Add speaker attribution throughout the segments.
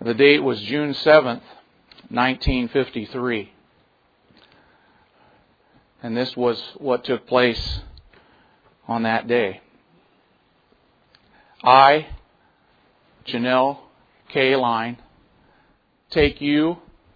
Speaker 1: The date was June 7th, 1953. And this was what took place on that day. I, Janelle K. Line, take you,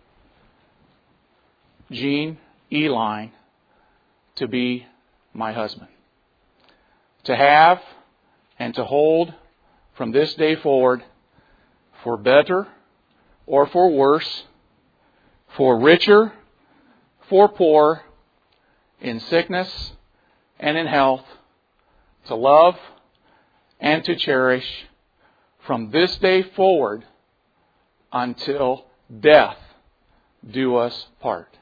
Speaker 1: Gene E. Line, to be my husband. To have and to hold from this day forward, for better or for worse, for richer, for poor, in sickness and in health, to love and to cherish from this day forward until death do us part.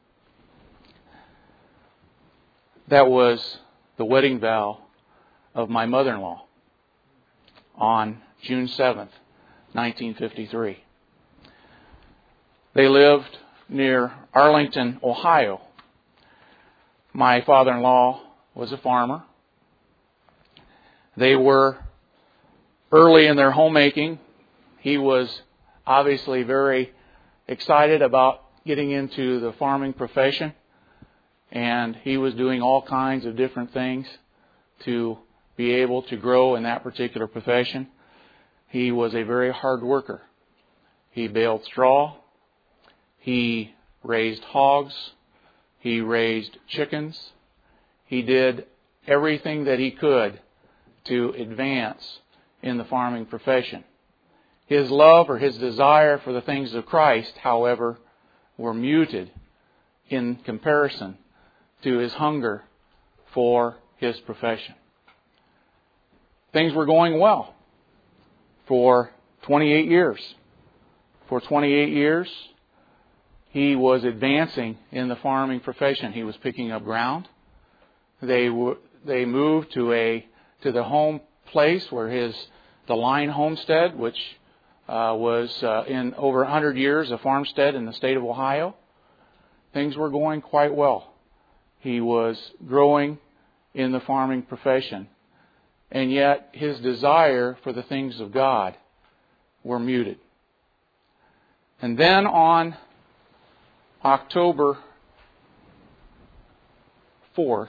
Speaker 1: That was the wedding vow of my mother-in-law on June 7th, 1953. They lived near Arlington, Ohio. My father-in-law was a farmer. They were early in their homemaking. He was obviously very excited about getting into the farming profession, and he was doing all kinds of different things to be able to grow in that particular profession. He was a very hard worker. He baled straw. He raised hogs. He raised chickens. He did everything that he could to advance in the farming profession. His love or his desire for the things of Christ, however, were muted in comparison to his hunger for his profession. Things were going well for 28 years. For 28 years, he was advancing in the farming profession. He was picking up ground. They moved to the home place where the Line homestead, which was in over 100 years a farmstead in the state of Ohio. Things were going quite well. He was growing in the farming profession, and yet his desire for the things of God were muted. And then on October 4th,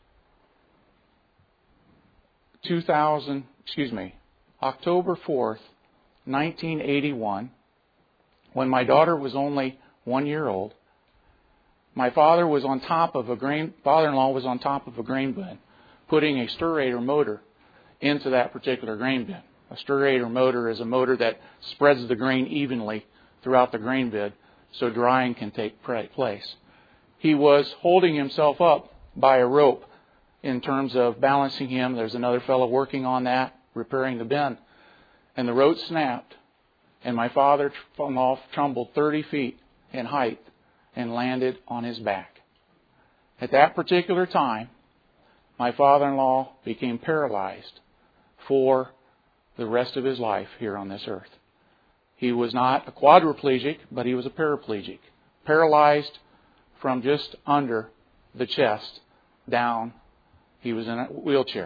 Speaker 1: October 4th, 1981, when my daughter was only 1 year old, my father-in-law was on top of a grain bin, putting a Stir-Rator motor into that particular grain bin. A Stir-Rator motor is a motor that spreads the grain evenly throughout the grain bin so drying can take place. He was holding himself up by a rope in terms of balancing him. There's another fellow working on that, repairing the bin. And the rope snapped, and my father-in-law tumbled 30 feet in height and landed on his back. At that particular time, my father-in-law became paralyzed for the rest of his life here on this earth. He was not a quadriplegic, but he was a paraplegic. Paralyzed from just under the chest down. He was in a wheelchair.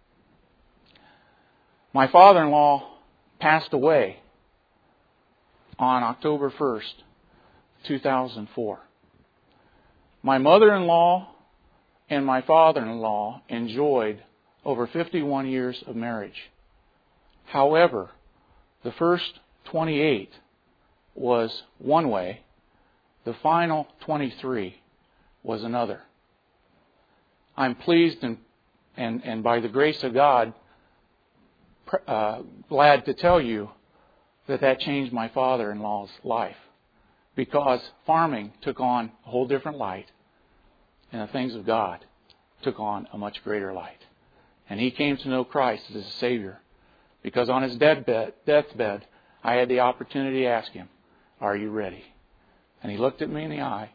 Speaker 1: My father-in-law passed away on October 1st, 2004. My mother-in-law and my father-in-law enjoyed over 51 years of marriage. However, the first 28 was one way. The final 23 was another. I'm pleased and by the grace of God, glad to tell you that changed my father-in-law's life, because farming took on a whole different light and the things of God took on a much greater light. And he came to know Christ as his Savior, because on his deathbed, I had the opportunity to ask him, "Are you ready?" And he looked at me in the eye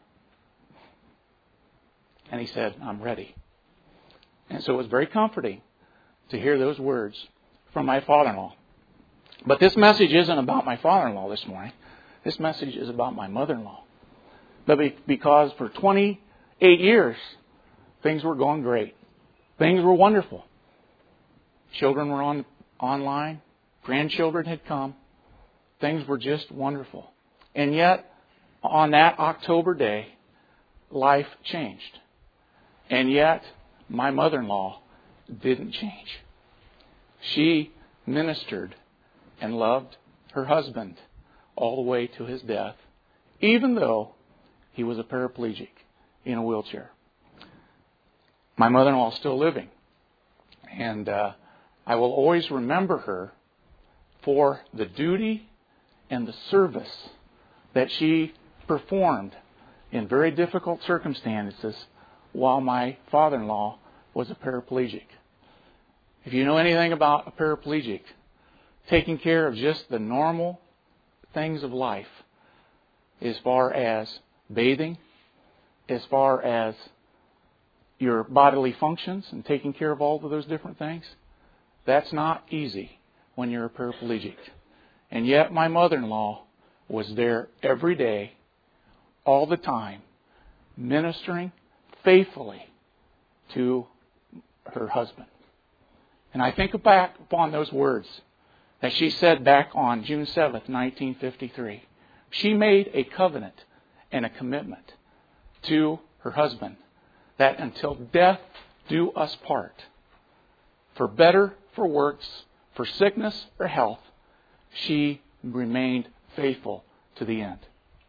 Speaker 1: and he said, "I'm ready." And so it was very comforting to hear those words from my father-in-law. But this message isn't about my father-in-law this morning. This message is about my mother-in-law. But because for 28 years, things were going great. Things were wonderful. Children were online. Grandchildren had come. Things were just wonderful. And yet, on that October day, life changed. And yet, my mother-in-law didn't change. She ministered and loved her husband all the way to his death, even though he was a paraplegic in a wheelchair. My mother-in-law is still living. And I will always remember her for the duty and the service that she performed in very difficult circumstances while my father-in-law was a paraplegic. If you know anything about a paraplegic, taking care of just the normal things of life, as far as bathing, as far as your bodily functions and taking care of all of those different things, that's not easy when you're a paraplegic. And yet my mother-in-law was there every day, all the time, ministering faithfully to her husband. And I think back upon those words that she said back on June 7th, 1953. She made a covenant and a commitment to her husband that until death do us part, for better, for worse, for sickness or health, she remained faithful to the end.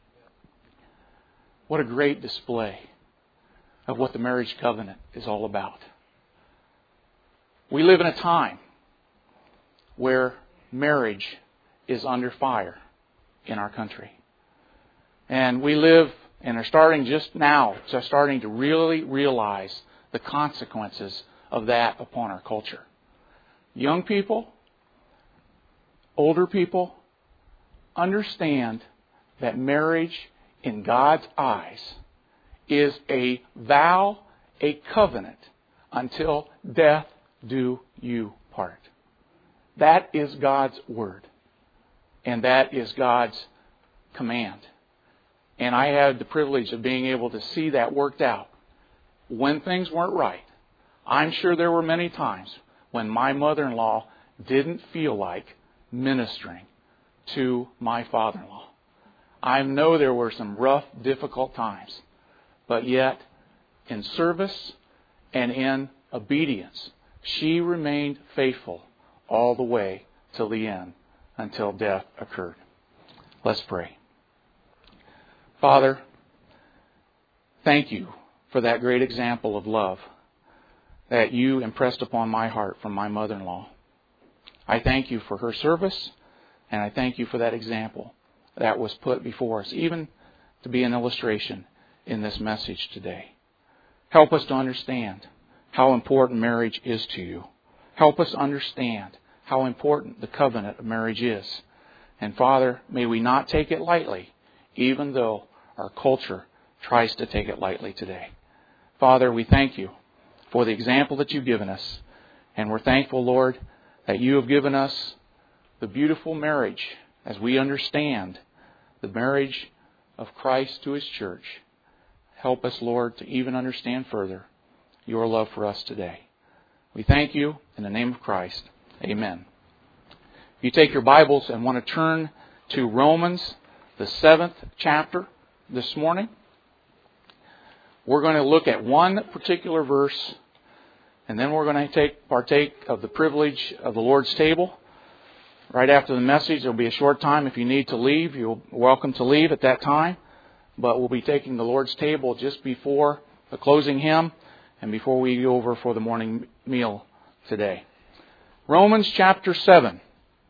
Speaker 1: What a great display of what the marriage covenant is all about. We live in a time where marriage is under fire in our country. And we live and are starting to really realize the consequences of that upon our culture. Young people, older people, understand that marriage in God's eyes is a vow, a covenant, until death do you part. That is God's word. And that is God's command. And I had the privilege of being able to see that worked out. When things weren't right, I'm sure there were many times when my mother-in-law didn't feel like ministering to my father-in-law. I know there were some rough, difficult times. But yet, in service and in obedience, she remained faithful all the way till the end, until death occurred. Let's pray. Father, thank you for that great example of love that you impressed upon my heart from my mother-in-law. I thank you for her service, and I thank you for that example that was put before us, even to be an illustration in this message today. Help us to understand how important marriage is to you. Help us understand how important the covenant of marriage is. And Father, may we not take it lightly, even though our culture tries to take it lightly today. Father, we thank you for the example that you've given us. And we're thankful, Lord, that you have given us the beautiful marriage as we understand the marriage of Christ to His church. Help us, Lord, to even understand further your love for us today. We thank you in the name of Christ. Amen. If you take your Bibles and want to turn to Romans, the 7th chapter this morning, we're going to look at one particular verse, and then we're going to partake of the privilege of the Lord's table. Right after the message, there will be a short time. If you need to leave, you're welcome to leave at that time. But we'll be taking the Lord's table just before the closing hymn and before we go over for the morning meal today. Romans chapter 7.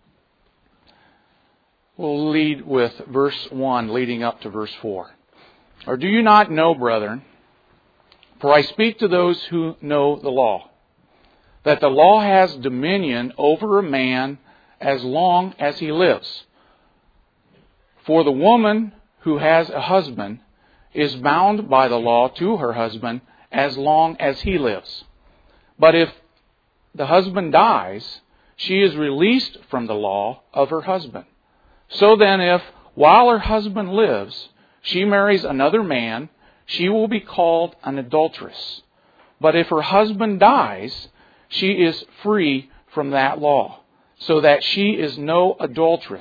Speaker 1: We'll lead with verse 1 leading up to verse 4. Or do you not know, brethren, for I speak to those who know the law, that the law has dominion over a man as long as he lives. For the woman who has a husband is bound by the law to her husband as long as he lives. But if the husband dies, she is released from the law of her husband. So then if, while her husband lives, she marries another man, she will be called an adulteress. But if her husband dies, she is free from that law, so that she is no adulteress,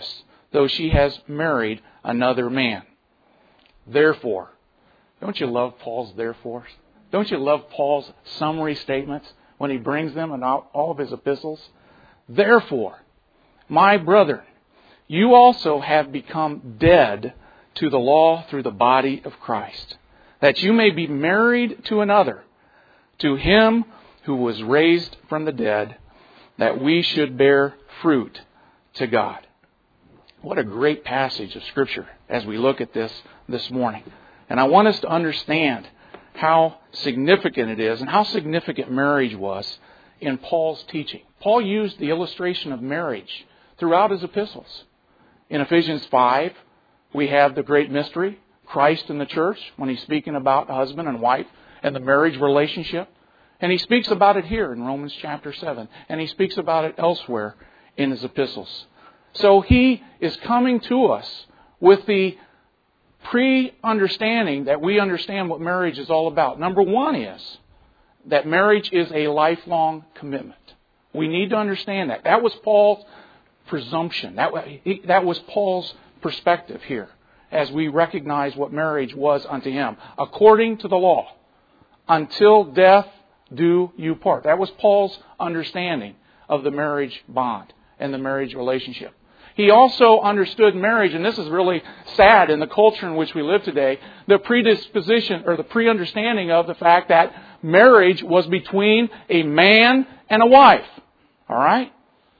Speaker 1: though she has married another man. Therefore, don't you love Paul's therefores? Don't you love Paul's summary statements when he brings them in all of his epistles? Therefore, my brethren, you also have become dead to the law through the body of Christ, that you may be married to another, to him who was raised from the dead, that we should bear fruit to God. What a great passage of Scripture as we look at this morning. And I want us to understand how significant it is and how significant marriage was in Paul's teaching. Paul used the illustration of marriage throughout his epistles. In Ephesians 5, we have the great mystery, Christ and the church, when he's speaking about husband and wife and the marriage relationship. And he speaks about it here in Romans chapter 7. And he speaks about it elsewhere in his epistles. So he is coming to us with the pre-understanding that we understand what marriage is all about. Number one is that marriage is a lifelong commitment. We need to understand that. That was Paul's presumption. That was Paul's perspective here as we recognize what marriage was unto him. According to the law, until death do you part. That was Paul's understanding of the marriage bond and the marriage relationship. He also understood marriage, and this is really sad in the culture in which we live today, the predisposition or the pre-understanding of the fact that marriage was between a man and a wife. All right?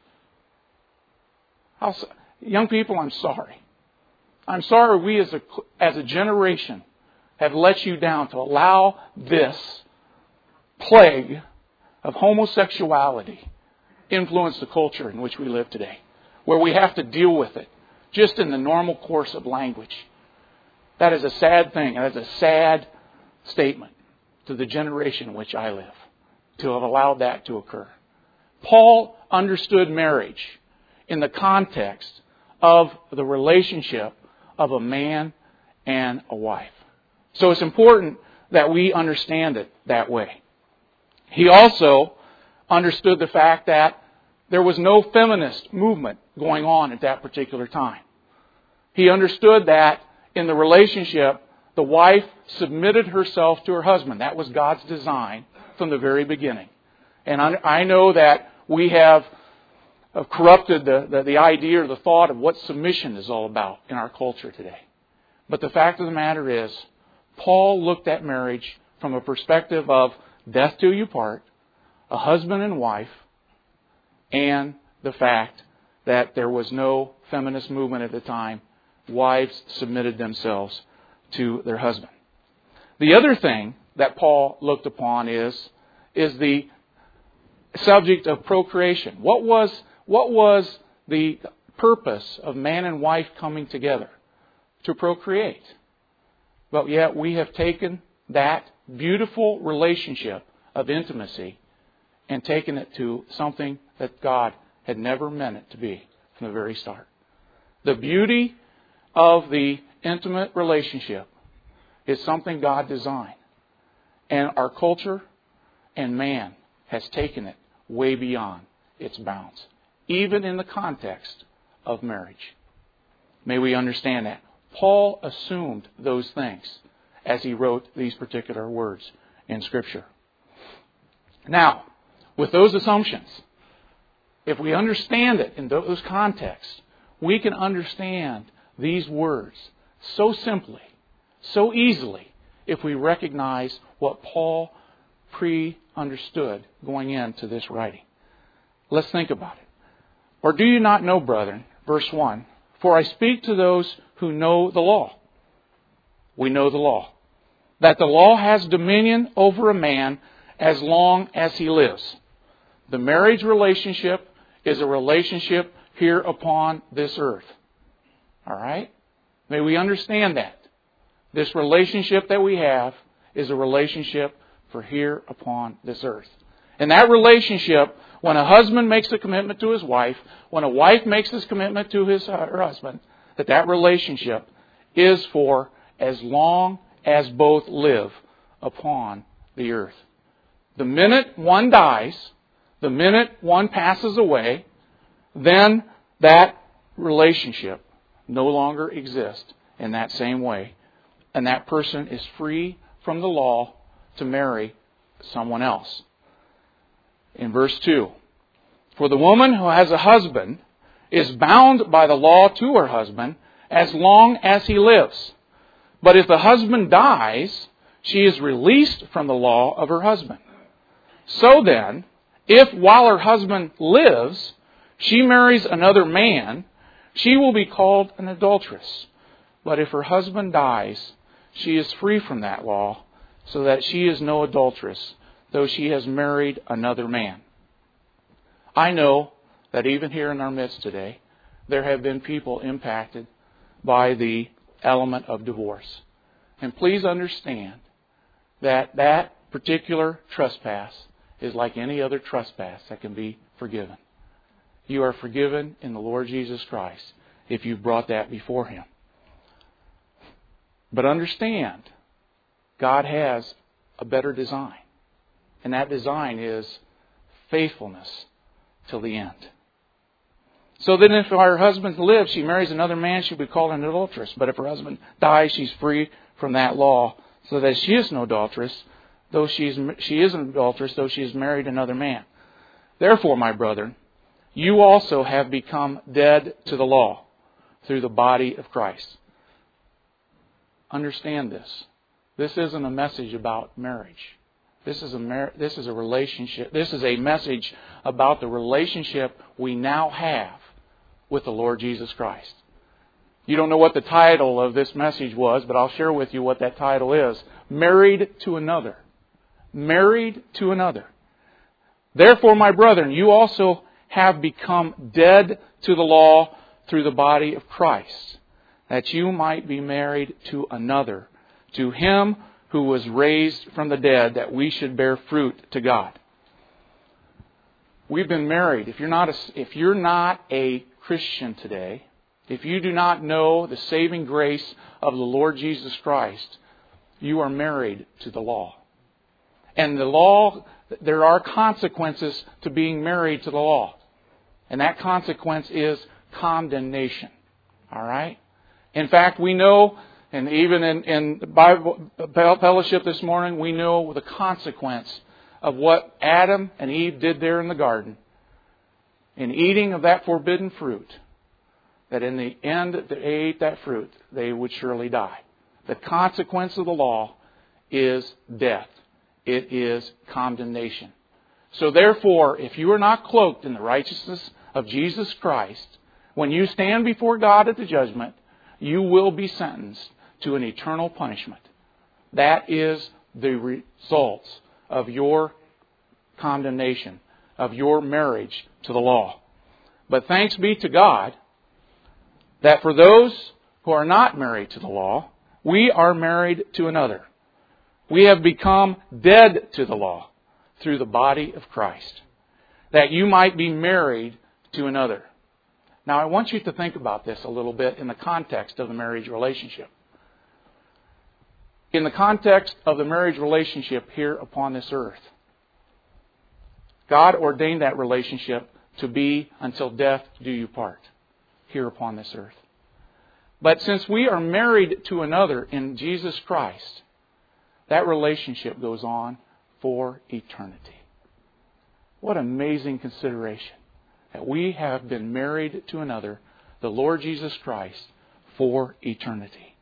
Speaker 1: Young people, I'm sorry. I'm sorry we as a generation have let you down to allow this plague of homosexuality influence the culture in which we live today, where we have to deal with it just in the normal course of language. That is a sad thing. That is a sad statement to the generation in which I live, to have allowed that to occur. Paul understood marriage in the context of the relationship of a man and a wife. So it's important that we understand it that way. He also understood the fact that there was no feminist movement going on at that particular time. He understood that in the relationship, the wife submitted herself to her husband. That was God's design from the very beginning. And I know that we have corrupted the idea or the thought of what submission is all about in our culture today. But the fact of the matter is, Paul looked at marriage from a perspective of death do you part, a husband and wife, and the fact that there was no feminist movement at the time. Wives submitted themselves to their husband. The other thing that Paul looked upon is the subject of procreation. What was the purpose of man and wife coming together? To procreate. But yet we have taken that beautiful relationship of intimacy and taken it to something that God had never meant it to be from the very start. The beauty of the intimate relationship is something God designed. And our culture and man has taken it way beyond its bounds, even in the context of marriage. May we understand that. Paul assumed those things as he wrote these particular words in Scripture. Now, with those assumptions, if we understand it in those contexts, we can understand these words so simply, so easily, if we recognize what Paul pre-understood going into this writing. Let's think about it. Or do you not know, brethren, verse 1, for I speak to those who know the law. We know the law. That the law has dominion over a man as long as he lives. The marriage relationship is a relationship here upon this earth. All right? May we understand that. This relationship that we have is a relationship for here upon this earth. And that relationship, when a husband makes a commitment to his wife, when a wife makes this commitment to her husband, that relationship is for as long as both live upon the earth. The minute one dies, the minute one passes away, then that relationship no longer exist in that same way. And that person is free from the law to marry someone else. In verse 2, for the woman who has a husband is bound by the law to her husband as long as he lives. But if the husband dies, she is released from the law of her husband. So then, if while her husband lives, she marries another man, she will be called an adulteress. But if her husband dies, she is free from that law, so that she is no adulteress, though she has married another man. I know that even here in our midst today, there have been people impacted by the element of divorce. And please understand that that particular trespass is like any other trespass that can be forgiven. You are forgiven in the Lord Jesus Christ if you've brought that before Him. But understand, God has a better design. And that design is faithfulness till the end. So then if her husband lives, she marries another man, she'll be called an adulteress. But if her husband dies, she's free from that law, so that she is no adulteress, though she is an adulteress, though she has married another man. Therefore, my brethren, you also have become dead to the law through the body of Christ. Understand this. This isn't a message about marriage. This is a relationship. This is a message about the relationship we now have with the Lord Jesus Christ. You don't know what the title of this message was, but I'll share with you what that title is. Married to another. Married to another. Therefore, my brethren, you also have become dead to the law through the body of Christ, that you might be married to another, to Him who was raised from the dead, that we should bear fruit to God. We've been married. If you're not a Christian today, if you do not know the saving grace of the Lord Jesus Christ, you are married to the law. And the law, there are consequences to being married to the law. And that consequence is condemnation. All right? In fact, we know, and even in the Bible fellowship this morning, we know the consequence of what Adam and Eve did there in the garden. In eating of that forbidden fruit, that in the end that they ate that fruit, they would surely die. The consequence of the law is death. It is condemnation. So therefore, if you are not cloaked in the righteousness of Jesus Christ, when you stand before God at the judgment, you will be sentenced to an eternal punishment. That is the results of your condemnation, of your marriage to the law. But thanks be to God that for those who are not married to the law, we are married to another. We have become dead to the law through the body of Christ, that you might be married to another. Now, I want you to think about this a little bit in the context of the marriage relationship. In the context of the marriage relationship here upon this earth, God ordained that relationship to be until death do you part here upon this earth. But since we are married to another in Jesus Christ, that relationship goes on for eternity. What amazing consideration that we have been married to another, the Lord Jesus Christ, for eternity.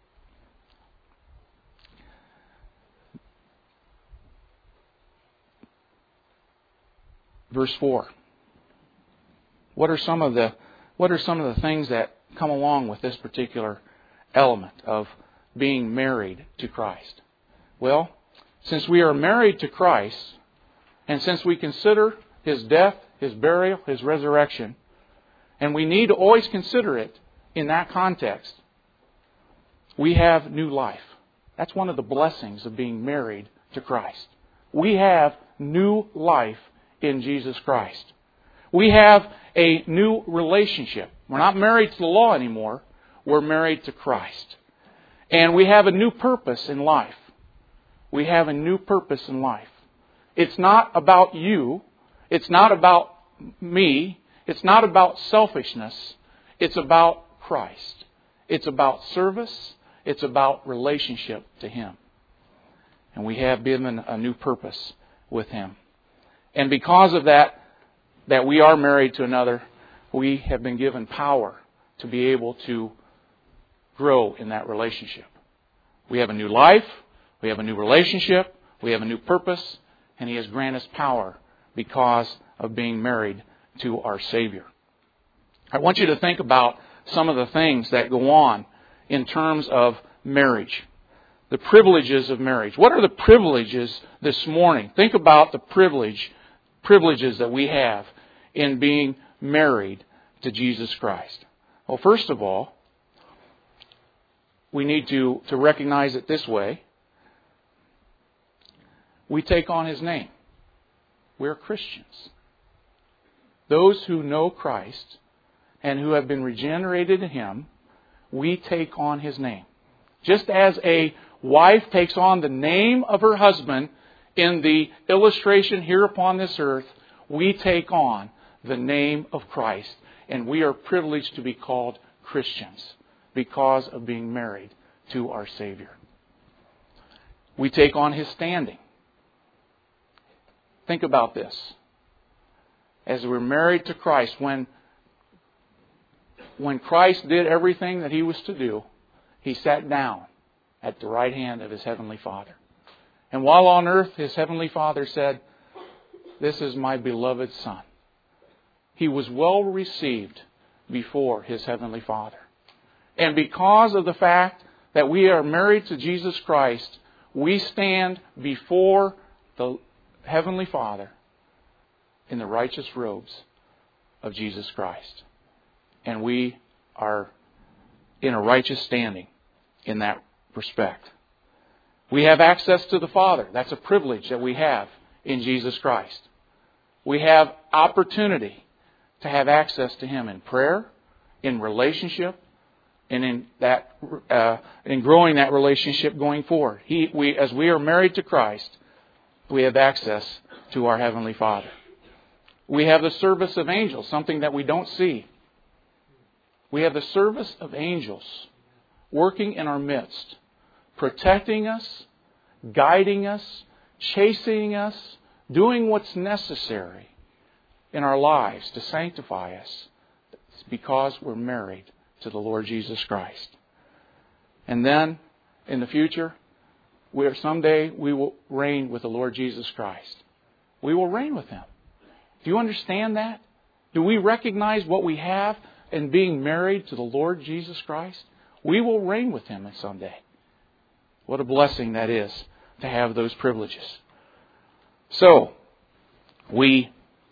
Speaker 1: Verse 4. What are some of the things that come along with this particular element of being married to Christ? Well, since we are married to Christ, and since we consider His death, His burial, His resurrection, and we need to always consider it in that context, we have new life. That's one of the blessings of being married to Christ. We have new life in Jesus Christ. We have a new relationship. We're not married to the law anymore. We're married to Christ. And we have a new purpose in life. We have a new purpose in life. It's not about you. It's not about me. It's not about selfishness. It's about Christ. It's about service. It's about relationship to Him. And we have been given a new purpose with Him. And because of that we are married to another, we have been given power to be able to grow in that relationship. We have a new life. We have a new relationship. We have a new purpose. And He has granted us power because of being married to our Savior. I want you to think about some of the things that go on in terms of marriage. The privileges of marriage. What are the privileges this morning? Think about the privileges that we have in being married to Jesus Christ. Well, first of all, we need to recognize it this way. We take on His name. We're Christians. Those who know Christ and who have been regenerated in Him, we take on His name. Just as a wife takes on the name of her husband in the illustration here upon this earth, we take on the name of Christ. And we are privileged to be called Christians because of being married to our Savior. We take on His standing. Think about this. As we're married to Christ, when Christ did everything that He was to do, He sat down at the right hand of His Heavenly Father. And while on earth, His Heavenly Father said, "This is my beloved Son." He was well received before His Heavenly Father. And because of the fact that we are married to Jesus Christ, we stand before the Heavenly Father in the righteous robes of Jesus Christ. And we are in a righteous standing in that respect. We have access to the Father. That's a privilege that we have in Jesus Christ. We have opportunity to have access to Him in prayer, in relationship, and in growing that relationship going forward. As we are married to Christ, we have access to our Heavenly Father. We have the service of angels, something that we don't see. We have the service of angels working in our midst, protecting us, guiding us, chastening us, doing what's necessary in our lives to sanctify us. It's because we're married to the Lord Jesus Christ. And then, in the future, someday we will reign with the Lord Jesus Christ. We will reign with Him. Do you understand that? Do we recognize what we have in being married to the Lord Jesus Christ? We will reign with Him someday. What a blessing that is to have those privileges. So, we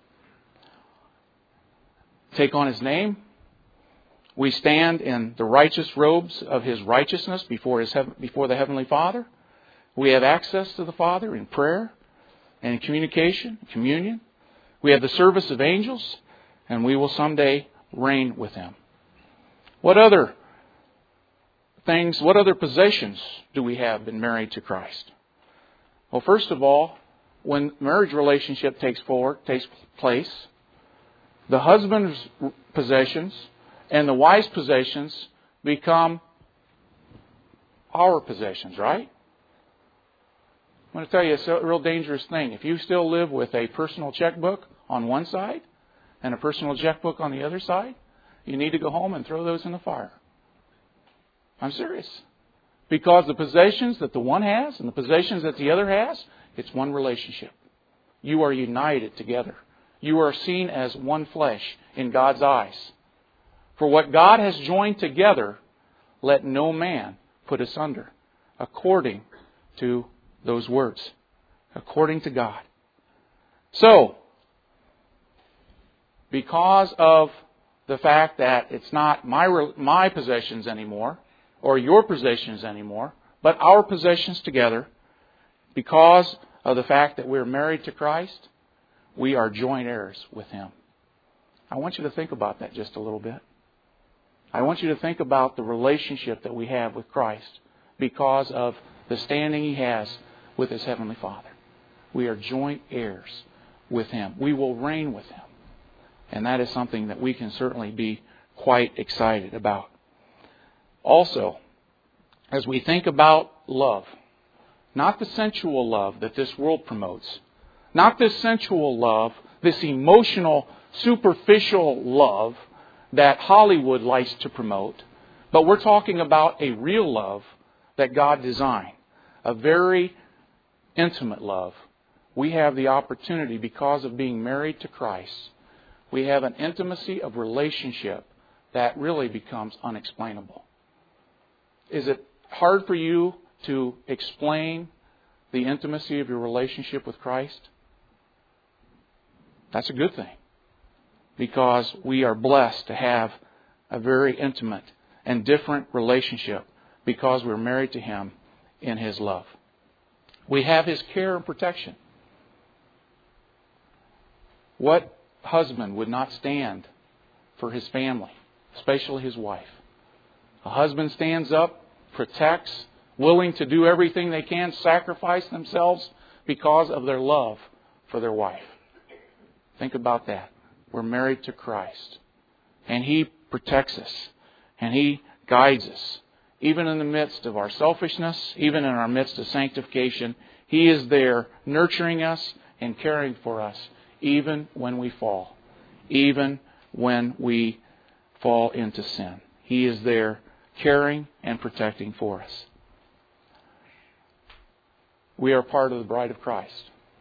Speaker 1: take on His name. We stand in the righteous robes of His righteousness before the Heavenly Father. We have access to the Father in prayer and in communication, communion. We have the service of angels, and we will someday reign with Him. What other possessions do we have been married to Christ? Well, first of all, when marriage relationship takes place, the husband's possessions and the wife's possessions become our possessions, right? I'm going to tell you a real dangerous thing. If you still live with a personal checkbook on one side and a personal checkbook on the other side, you need to go home and throw those in the fire. I'm serious. Because the possessions that the one has and the possessions that the other has, it's one relationship. You are united together. You are seen as one flesh in God's eyes. For what God has joined together, let no man put asunder, according to those words. According to God. So, because of the fact that it's not my possessions anymore, or your possessions anymore, but our possessions together, because of the fact that we're married to Christ, we are joint heirs with Him. I want you to think about that just a little bit. I want you to think about the relationship that we have with Christ because of the standing He has with His Heavenly Father. We are joint heirs with Him. We will reign with Him. And that is something that we can certainly be quite excited about. Also, as we think about love, not the sensual love that this world promotes, not this sensual love, this emotional, superficial love that Hollywood likes to promote, but we're talking about a real love that God designed, a very intimate love. We have the opportunity, because of being married to Christ, we have an intimacy of relationship that really becomes unexplainable. Is it hard for you to explain the intimacy of your relationship with Christ? That's a good thing, because we are blessed to have a very intimate and different relationship because we're married to Him in His love. We have His care and protection. What husband would not stand for his family, especially his wife? A husband stands up, protects, willing to do everything they can, sacrifice themselves because of their love for their wife. Think about that. We're married to Christ, and He protects us, and He guides us. Even in the midst of our selfishness, even in our midst of sanctification, He is there nurturing us and caring for us, even when we fall, even when we fall into sin. He is there caring and protecting for us. We are part of the bride of Christ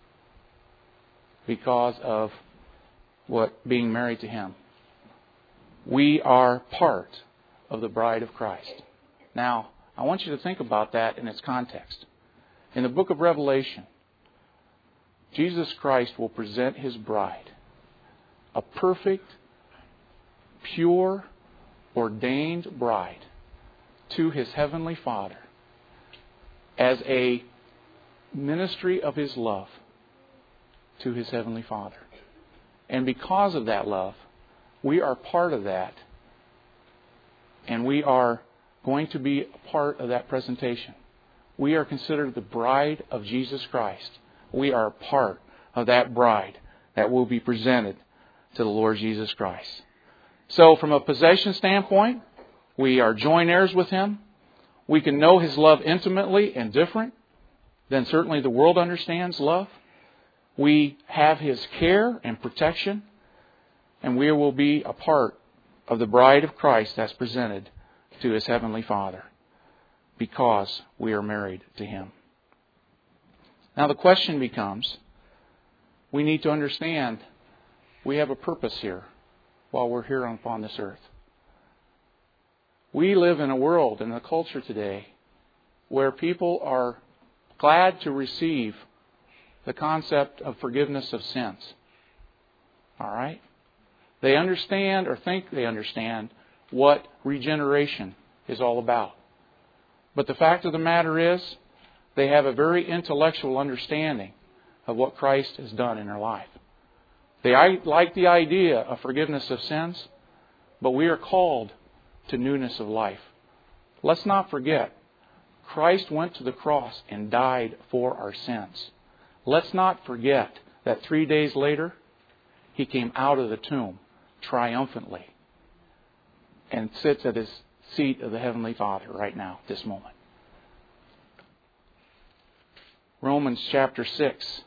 Speaker 1: because of being married to Him. We are part of the bride of Christ. Now, I want you to think about that in its context. In the book of Revelation, Jesus Christ will present His bride, a perfect, pure, ordained bride, to His heavenly Father as a ministry of His love to His heavenly Father. And because of that love, we are part of that, and we are going to be a part of that presentation. We are considered the bride of Jesus Christ. We are a part of that bride that will be presented to the Lord Jesus Christ. So from a possession standpoint, we are joint heirs with Him. We can know His love intimately and different than certainly the world understands love. We have His care and protection, and we will be a part of the bride of Christ that's presented to His heavenly Father because we are married to Him. Now the question becomes, we need to understand we have a purpose here while we're here upon this earth. We live in a world, in a culture today, where people are glad to receive the concept of forgiveness of sins. All right? They understand or think they understand what regeneration is all about. But the fact of the matter is, they have a very intellectual understanding of what Christ has done in their life. They like the idea of forgiveness of sins, but we are called to newness of life. Let's not forget, Christ went to the cross and died for our sins. Let's not forget that 3 days later, He came out of the tomb triumphantly and sits at His seat of the Heavenly Father right now, this moment. Romans chapter 6,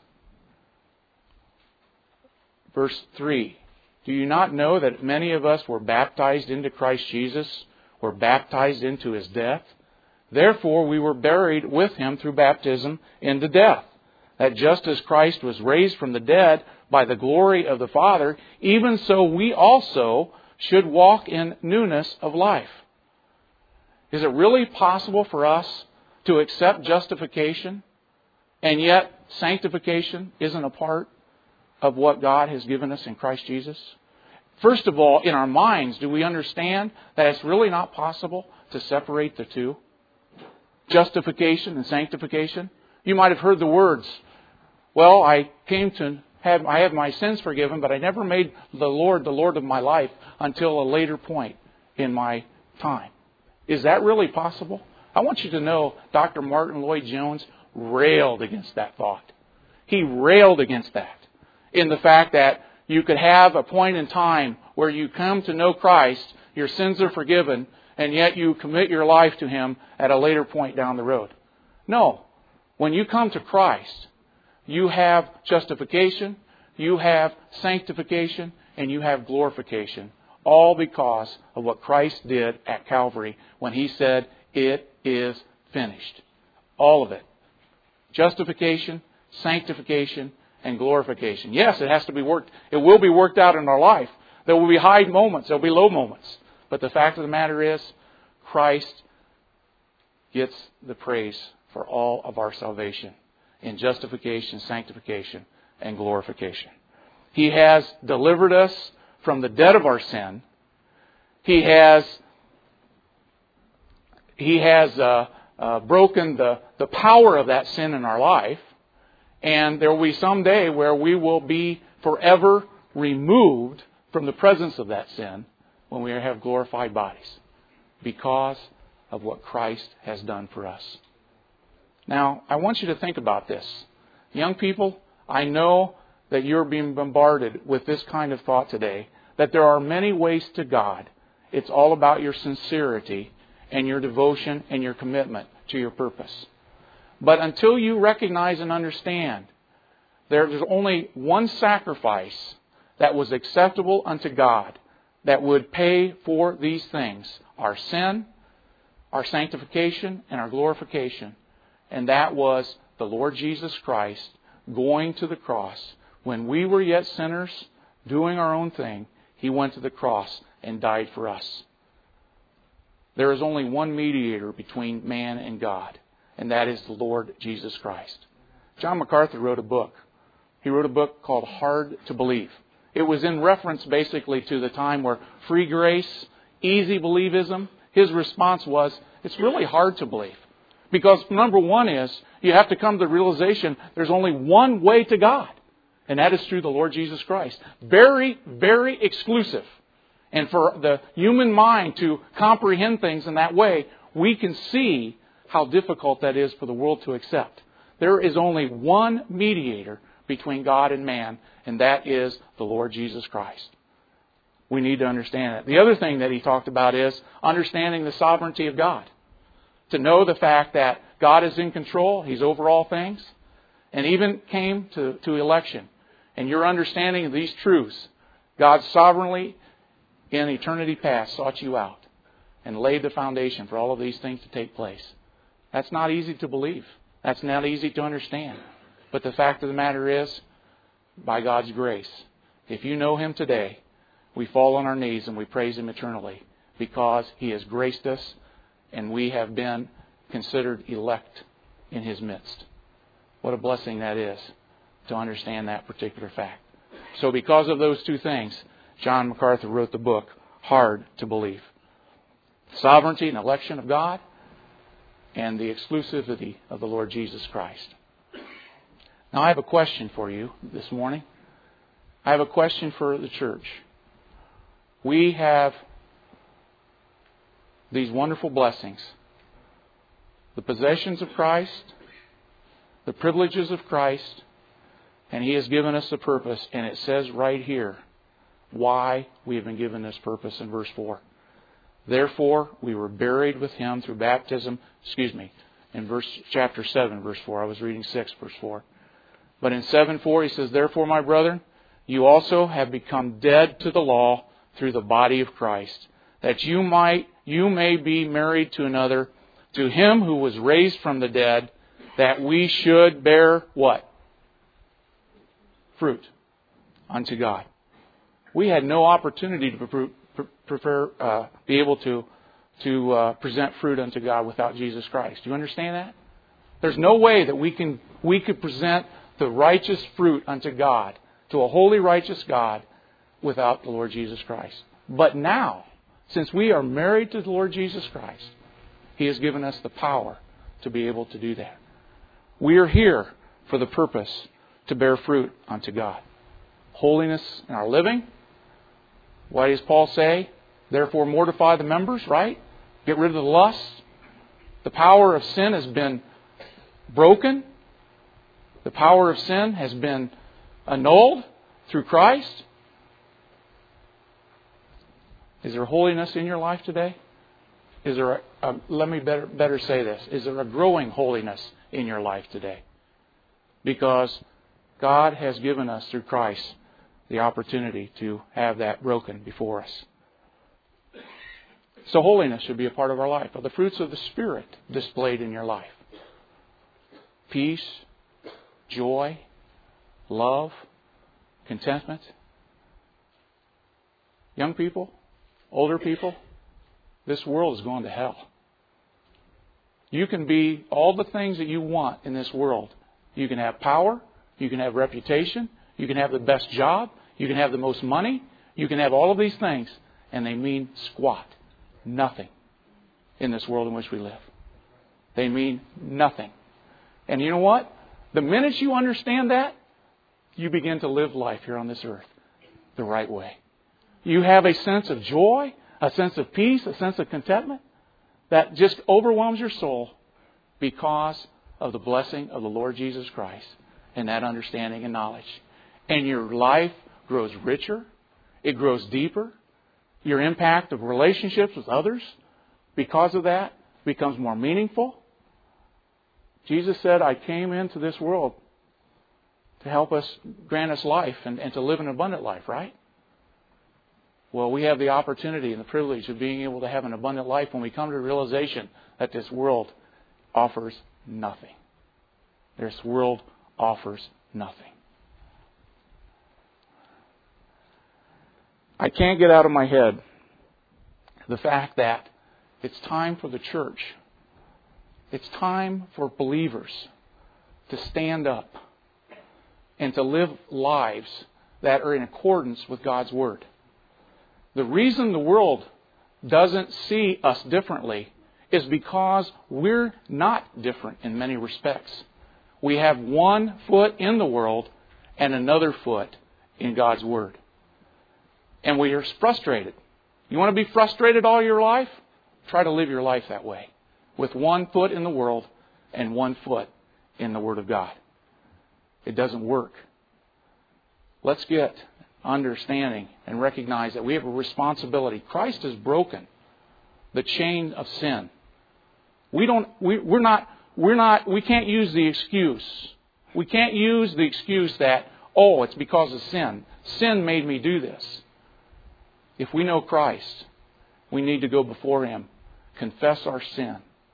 Speaker 1: verse 3. Do you not know that many of us were baptized into Christ Jesus, were baptized into His death? Therefore we were buried with Him through baptism into death, that just as Christ was raised from the dead by the glory of the Father, even so we also should walk in newness of life. Is it really possible for us to accept justification, and yet sanctification isn't a part of what God has given us in Christ Jesus? First of all, in our minds, do we understand that it's really not possible to separate the two? Justification and sanctification. You might have heard the words, well, I have my sins forgiven, but I never made the Lord of my life until a later point in my time. Is that really possible? I want you to know Dr. Martin Lloyd-Jones railed against that thought. He railed against that in the fact that you could have a point in time where you come to know Christ, your sins are forgiven, and yet you commit your life to Him at a later point down the road. No. When you come to Christ, you have justification, you have sanctification, and you have glorification. All because of what Christ did at Calvary when He said, "It is finished." All of it. Justification, sanctification, and glorification. Yes, it has to be worked. It will be worked out in our life. There will be high moments. There will be low moments. But the fact of the matter is, Christ gets the praise for all of our salvation in justification, sanctification, and glorification. He has delivered us from the debt of our sin. He has broken the power of that sin in our life. And there will be some day where we will be forever removed from the presence of that sin when we have glorified bodies because of what Christ has done for us. Now, I want you to think about this. Young people, I know that you're being bombarded with this kind of thought today, that there are many ways to God. It's all about your sincerity and your devotion and your commitment to your purpose. But until you recognize and understand there's only one sacrifice that was acceptable unto God that would pay for these things, our sin, our sanctification, and our glorification. And that was the Lord Jesus Christ going to the cross. When we were yet sinners, doing our own thing, He went to the cross and died for us. There is only one mediator between man and God, and that is the Lord Jesus Christ. John MacArthur wrote a book. He wrote a book called Hard to Believe. It was in reference basically to the time where free grace, easy believism, his response was, it's really hard to believe. Because number one is, you have to come to the realization there's only one way to God. And that is through the Lord Jesus Christ. Very, very exclusive. And for the human mind to comprehend things in that way, we can see how difficult that is for the world to accept. There is only one mediator between God and man, and that is the Lord Jesus Christ. We need to understand that. The other thing that he talked about is understanding the sovereignty of God. To know the fact that God is in control, He's over all things, and even came to election. And your understanding of these truths, God sovereignly in eternity past sought you out and laid the foundation for all of these things to take place. That's not easy to believe. That's not easy to understand. But the fact of the matter is, by God's grace, if you know Him today, we fall on our knees and we praise Him eternally because He has graced us and we have been considered elect in His midst. What a blessing that is to understand that particular fact. So because of those two things, John MacArthur wrote the book, Hard to Believe. Sovereignty and election of God and the exclusivity of the Lord Jesus Christ. Now I have a question for you this morning. I have a question for the church. We have these wonderful blessings. The possessions of Christ, the privileges of Christ, and He has given us a purpose. And it says right here why we have been given this purpose in verse 4. Therefore, we were buried with Him through baptism. In chapter 7, verse 4. I was reading 6, verse 4. But in 7:4 he says, Therefore, my brethren, you also have become dead to the law through the body of Christ, that you may be married to another, to Him who was raised from the dead, that we should bear what? Fruit unto God. We had no opportunity to be able to present fruit unto God without Jesus Christ. Do you understand that? There's no way that we could present the righteous fruit unto God, to a holy, righteous God, without the Lord Jesus Christ. But now, since we are married to the Lord Jesus Christ, He has given us the power to be able to do that. We are here for the purpose to bear fruit unto God. Holiness in our living. What does Paul say? Therefore mortify the members, right? Get rid of the lust. The power of sin has been broken. The power of sin has been annulled through Christ. Is there holiness in your life today? let me better say this. Is there a growing holiness in your life today? Because God has given us through Christ the opportunity to have that broken before us. So holiness should be a part of our life. Are the fruits of the Spirit displayed in your life? Peace, joy, love, contentment. Young people, older people, this world is going to hell. You can be all the things that you want in this world. You can have power, you can have reputation, you can have the best job, you can have the most money, you can have all of these things, and they mean squat. Nothing in this world in which we live. They mean nothing. And you know what? The minute you understand that, you begin to live life here on this earth the right way. You have a sense of joy, a sense of peace, a sense of contentment that just overwhelms your soul because of the blessing of the Lord Jesus Christ and that understanding and knowledge. And your life grows richer. It grows deeper. Your impact of relationships with others, because of that, becomes more meaningful. Jesus said, I came into this world to help us, grant us life, and to live an abundant life, right? Well, we have the opportunity and the privilege of being able to have an abundant life when we come to the realization that this world offers nothing. This world offers nothing. I can't get out of my head the fact that it's time for the church. It's time for believers to stand up and to live lives that are in accordance with God's Word. The reason the world doesn't see us differently is because we're not different in many respects. We have one foot in the world and another foot in God's Word. And we are frustrated. You want to be frustrated all your life? Try to live your life that way. With one foot in the world and one foot in the Word of God. It doesn't work. Let's get understanding and recognize that we have a responsibility. Christ has broken the chain of sin. We can't use the excuse. We can't use the excuse that, oh, it's because of sin. Sin made me do this. If we know Christ, we need to go before Him, confess our sin,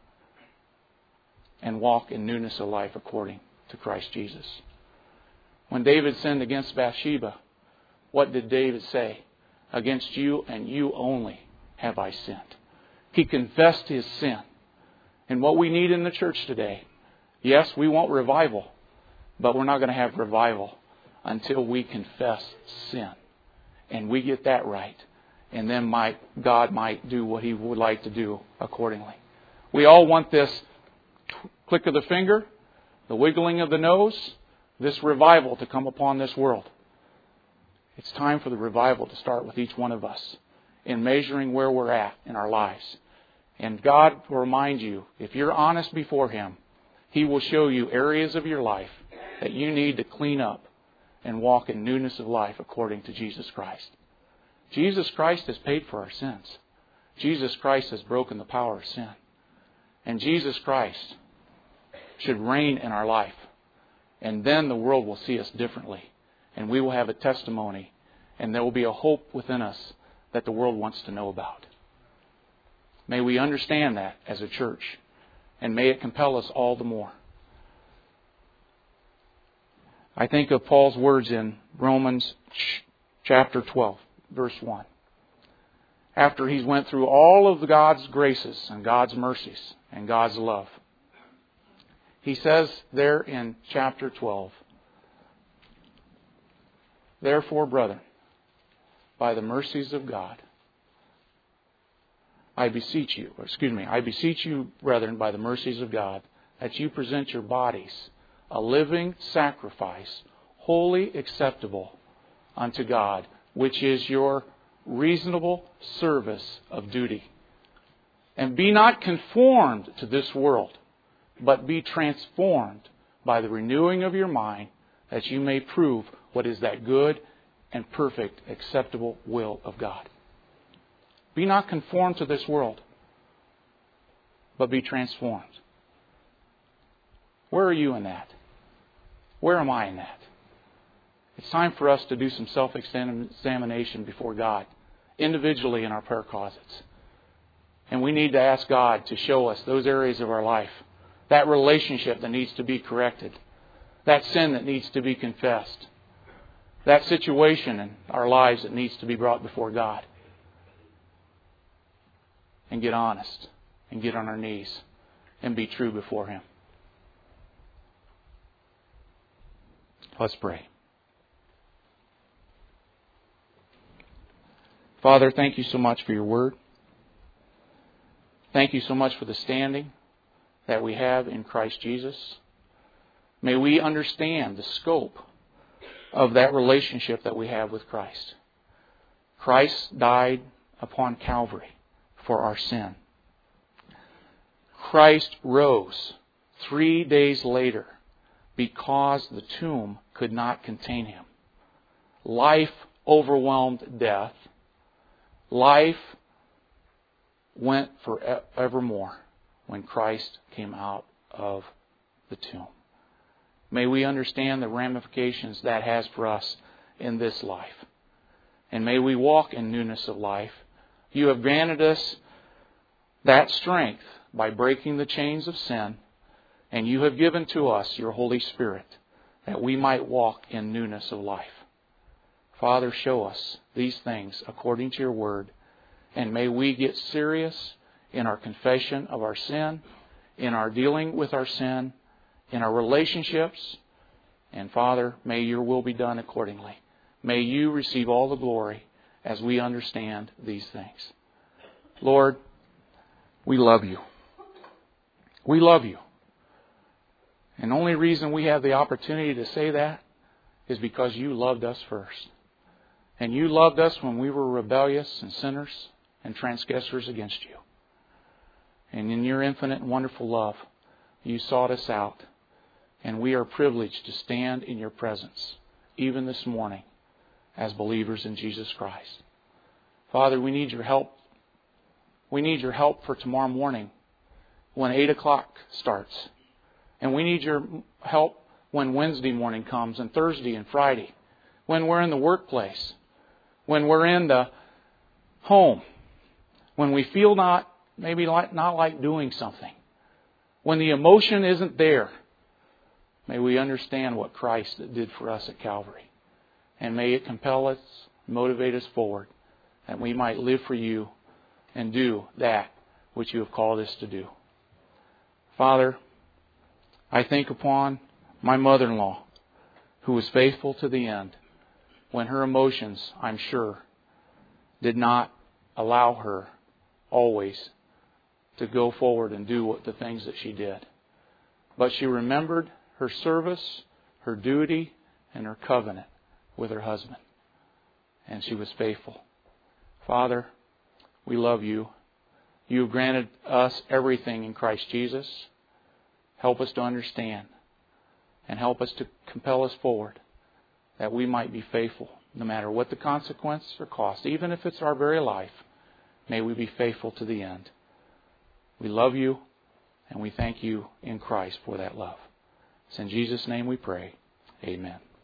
Speaker 1: and walk in newness of life according to Christ Jesus. When David sinned against Bathsheba, what did David say? Against you and you only have I sinned. He confessed his sin. And what we need in the church today, yes, we want revival, but we're not going to have revival until we confess sin. And we get that right. And then God might do what He would like to do accordingly. We all want this click of the finger, the wiggling of the nose, this revival to come upon this world. It's time for the revival to start with each one of us in measuring where we're at in our lives. And God will remind you, if you're honest before Him, He will show you areas of your life that you need to clean up and walk in newness of life according to Jesus Christ. Jesus Christ has paid for our sins. Jesus Christ has broken the power of sin. And Jesus Christ should reign in our life. And then the world will see us differently. And we will have a testimony. And there will be a hope within us that the world wants to know about. May we understand that as a church. And may it compel us all the more. I think of Paul's words in Romans chapter 12. Verse 1. After he's went through all of God's graces and God's mercies and God's love, he says there in chapter 12, therefore, brethren, by the mercies of God, I beseech you, brethren, by the mercies of God, that you present your bodies a living sacrifice, wholly acceptable unto God, which is your reasonable service of duty. And be not conformed to this world, but be transformed by the renewing of your mind, that you may prove what is that good and perfect, acceptable will of God. Be not conformed to this world. but be transformed. Where are you in that? Where am I in that? It's time for us to do some self-examination before God, individually in our prayer closets. And we need to ask God to show us those areas of our life, that relationship that needs to be corrected, that sin that needs to be confessed, that situation in our lives that needs to be brought before God. And get honest and get on our knees and be true before Him. Let's pray. Father, thank you so much for your word. Thank you so much for the standing that we have in Christ Jesus. May we understand the scope of that relationship that we have with Christ. Christ died upon Calvary for our sin. Christ rose 3 days later because the tomb could not contain Him. Life overwhelmed death. Life went forevermore when Christ came out of the tomb. May we understand the ramifications that has for us in this life. And may we walk in newness of life. You have granted us that strength by breaking the chains of sin, and you have given to us your Holy Spirit that we might walk in newness of life. Father, show us these things according to your word, and may we get serious in our confession of our sin, in our dealing with our sin, in our relationships, and Father, may your will be done accordingly. May you receive all the glory as we understand these things. Lord, we love you. We love you. And the only reason we have the opportunity to say that is because you loved us first. And you loved us when we were rebellious and sinners and transgressors against you. And in your infinite and wonderful love, you sought us out. And we are privileged to stand in your presence, even this morning, as believers in Jesus Christ. Father, we need your help. We need your help for tomorrow morning when 8 o'clock starts. And we need your help when Wednesday morning comes and Thursday and Friday. When we're in the workplace. When we're in the home. When we feel not like doing something. When the emotion isn't there. May we understand what Christ did for us at Calvary. And may it compel us, motivate us forward. That we might live for you and do that which you have called us to do. Father, I think upon my mother-in-law, who was faithful to the end, when her emotions, I'm sure, did not allow her always to go forward and do the things that she did. But she remembered her service, her duty, and her covenant with her husband. And she was faithful. Father, we love you. You have granted us everything in Christ Jesus. Help us to understand and help us to compel us forward that we might be faithful no matter what the consequence or cost. Even if it's our very life, may we be faithful to the end. We love you and we thank you in Christ for that love. It's in Jesus' name we pray. Amen.